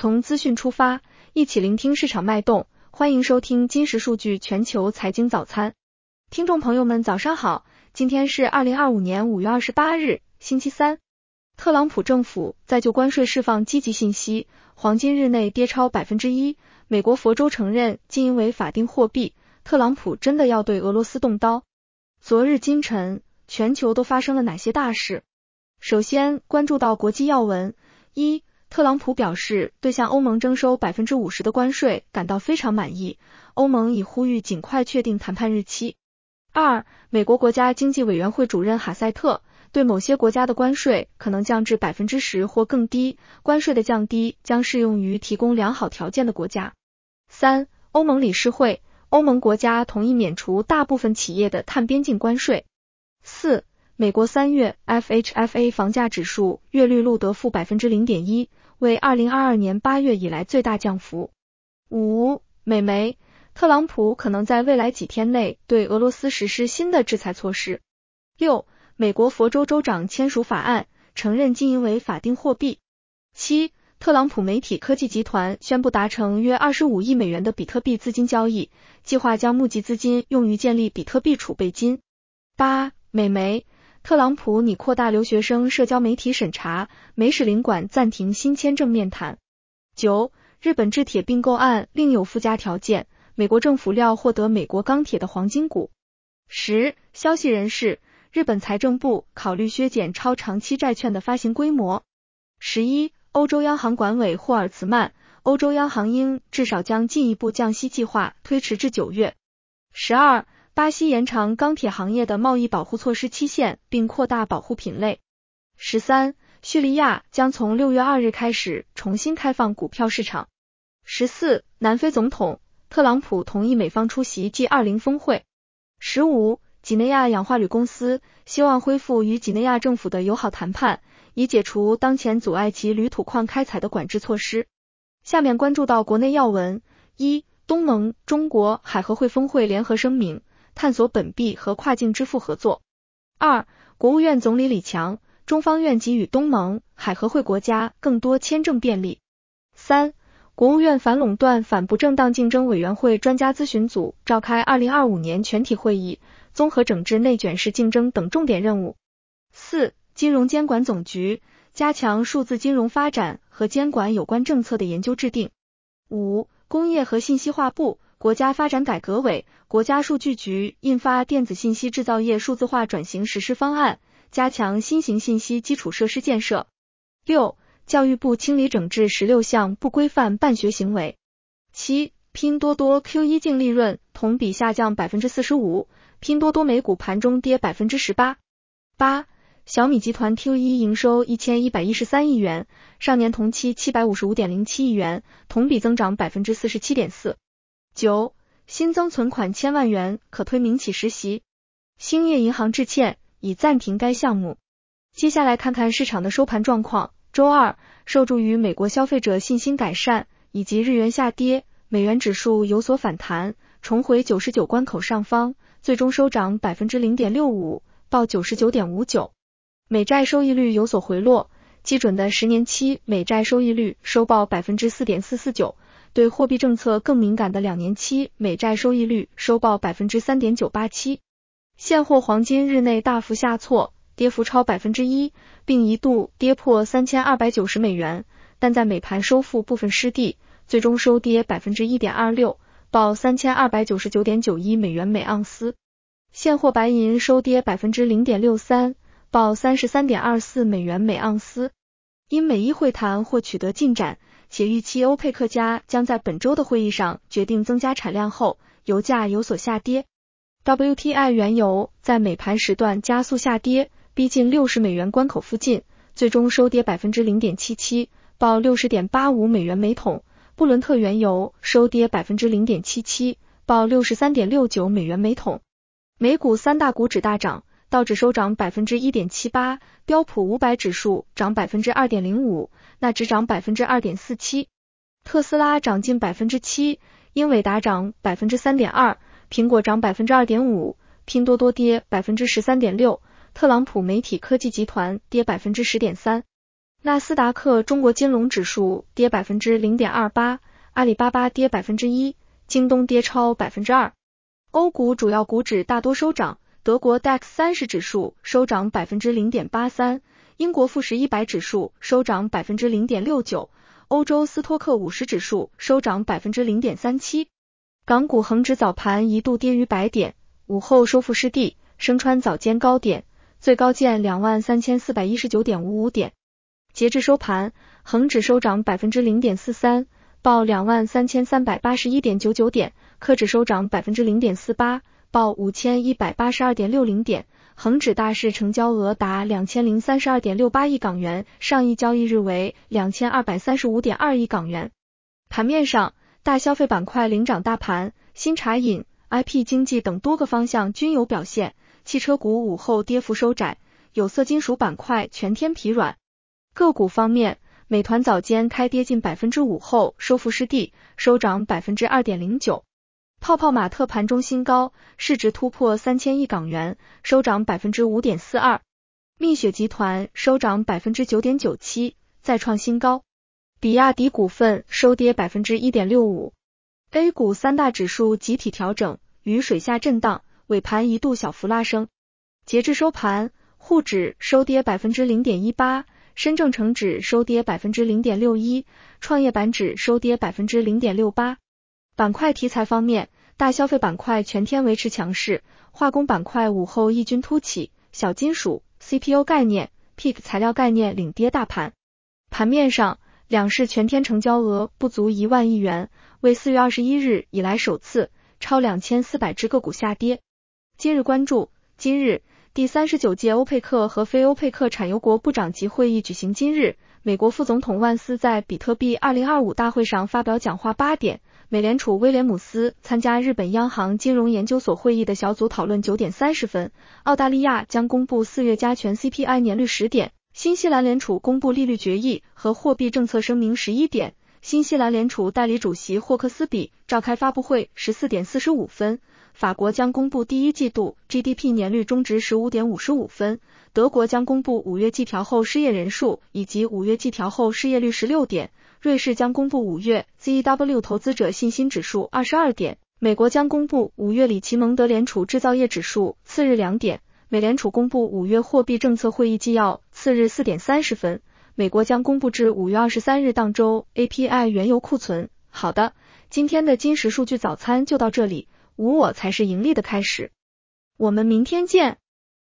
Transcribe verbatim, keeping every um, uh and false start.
从资讯出发，一起聆听市场脉动，欢迎收听金石数据全球财经早餐。听众朋友们早上好，今天是二零二五年五月二十八日，星期三。特朗普政府在就关税释放积极信息，黄金日内跌超 百分之一， 美国佛州承认金银为法定货币，特朗普真的要对俄罗斯动刀。昨日今晨，全球都发生了哪些大事？首先关注到国际要闻。一、特朗普表示对向欧盟征收 百分之五十 的关税感到非常满意，欧盟已呼吁尽快确定谈判日期。二、美国国家经济委员会主任哈塞特对某些国家的关税可能降至 百分之十 或更低，关税的降低将适用于提供良好条件的国家。三、欧盟理事会，欧盟国家同意免除大部分企业的碳边境关税。四、美国三月 F H F A 房价指数月率录得负 百分之零点一， 为二零二二年八月以来最大降幅。五、美媒，特朗普可能在未来几天内对俄罗斯实施新的制裁措施。六、美国佛州州长签署法案，承认金银为法定货币。七、特朗普媒体科技集团宣布达成约二十五亿美元的比特币资金交易，计划将募集资金用于建立比特币储备金。八、美媒，特朗普拟扩大留学生社交媒体审查，美使领馆暂停新签证面谈。九、日本制铁并购案另有附加条件，美国政府料获得美国钢铁的黄金股。十、消息人士，日本财政部考虑削减超长期债券的发行规模。十一、欧洲央行管委霍尔茨曼，欧洲央行应至少将进一步降息计划推迟至九月。十二、巴西延长钢铁行业的贸易保护措施期限，并扩大保护品类。十三、叙利亚将从六月二日开始重新开放股票市场。十四、南非总统，特朗普同意美方出席 G 二十 峰会。十五、几内亚氧化铝公司希望恢复与几内亚政府的友好谈判，以解除当前阻碍其铝土矿开采的管制措施。下面关注到国内要闻。一、东盟、中国海合会峰会联合声明，探索本币和跨境支付合作。二、国务院总理李强，中方愿给予东盟、海合会国家更多签证便利。三、国务院反垄断反不正当竞争委员会专家咨询组召开二零二五年全体会议，综合整治内卷式竞争等重点任务。四、金融监管总局加强数字金融发展和监管有关政策的研究制定。五、工业和信息化部、国家发展改革委、国家数据局印发电子信息制造业数字化转型实施方案，加强新型信息基础设施建设。六、教育部清理整治十六项不规范办学行为。七、拼多多 Q 一 净利润同比下降 百分之四十五， 拼多多美股盘中跌 百分之十八。八、小米集团 Q 一 营收一千一百一十三亿元，上年同期 七百五十五点零七亿元，同比增长 百分之四十七点四。九、新增存款千万元可推民企实习，兴业银行致歉，已暂停该项目。接下来看看市场的收盘状况。周二，受助于美国消费者信心改善以及日元下跌，美元指数有所反弹，重回九十九关口上方，最终收涨 百分之零点六五， 报 九十九点五九。美债收益率有所回落，基准的十年期美债收益率收报 百分之四点四四九， 对货币政策更敏感的两年期美债收益率收报 百分之三点九八七。现货黄金日内大幅下挫，跌幅超 百分之一， 并一度跌破三千二百九十美元，但在美盘收复部分失地，最终收跌 百分之一点二六， 报 三千二百九十九点九一美元每盎司。现货白银收跌 百分之零点六三， 报 三十三点二四美元每盎司。因美伊会谈或取得进展，且预期欧佩克加将在本周的会议上决定增加产量后，油价有所下跌。W T I 原油在美盘时段加速下跌，逼近六十美元关口附近，最终收跌 百分之零点七七， 报 六十点八五美元每桶。布伦特原油收跌 百分之零点七七， 报 六十三点六九美元每桶。美股三大股指大涨，道指收涨 百分之一点七八， 标普五百指数涨 百分之二点零五， 纳指涨 百分之二点四七。特斯拉涨近 百分之七， 英伟达涨 百分之三点二， 苹果涨 百分之二点五， 拼多多跌 百分之十三点六， 特朗普媒体科技集团跌 百分之十点三。 纳斯达克中国金龙指数跌 百分之零点二八， 阿里巴巴跌 百分之一， 京东跌超 百分之二。 欧股主要股指大多收涨，德国 D A X 三十指数收涨 百分之零点八三， 英国富时一百指数收涨 百分之零点六九， 欧洲斯托克五十指数收涨 百分之零点三七。 港股恒指早盘一度跌逾百点，午后收复失地，升穿早间高点，最高见 两万三千四百一十九点五五 点。截至收盘，恒指收涨 百分之零点四三， 报 两万三千三百八十一点九九 点，科指收涨 百分之零点四八， 报 五千一百八十二点六零 点，恒指大市成交额达 两千零三十二点六八亿港元，上一交易日为 两千二百三十五点二亿港元。盘面上，大消费板块领涨大盘，新茶饮、I P 经济等多个方向均有表现，汽车股午后跌幅收窄，有色金属板块全天疲软。个股方面，美团早间开跌近 百分之五 后收复失地，收涨 百分之二点零九。泡泡玛特盘中新高，市值突破三千亿港元，收涨 百分之五点四二。蜜雪集团收涨 百分之九点九七， 再创新高。比亚迪股份收跌 百分之一点六五。 A 股三大指数集体调整，于水下震荡，尾盘一度小幅拉升。截至收盘，沪指收跌 百分之零点一八，深证成指收跌 百分之零点六一， 创业板指收跌 百分之零点六八。 板块题材方面，大消费板块全天维持强势，化工板块午后异军突起，小金属、C P U 概念、P I C 材料概念领跌大盘。盘面上，两市全天成交额不足一万亿元，为四月二十一日以来首次，超两千四百只个股下跌。今日关注，今日第三十九届欧佩克和非欧佩克产油国部长级会议举行。今日，美国副总统万斯在比特币二零二五大会上发表讲话八点，美联储威廉姆斯参加日本央行金融研究所会议的小组讨论九点三十分，澳大利亚将公布四月加权 C P I 年率十点，新西兰联储公布利率决议和货币政策声明十一点，新西兰联储代理主席霍克斯比召开发布会十四点四十五分，法国将公布第一季度 G D P 年率中值十五点五十五分，德国将公布五月季调后失业人数以及五月季调后失业率十六点，瑞士将公布五月 Z W 投资者信心指数二十二点，美国将公布五月里奇蒙德联储制造业指数次日两点，美联储公布五月货币政策会议纪要次日四点三十分，美国将公布至五月二十三日当周 A P I 原油库存。好的，今天的金石数据早餐就到这里，无我才是盈利的开始。我们明天见。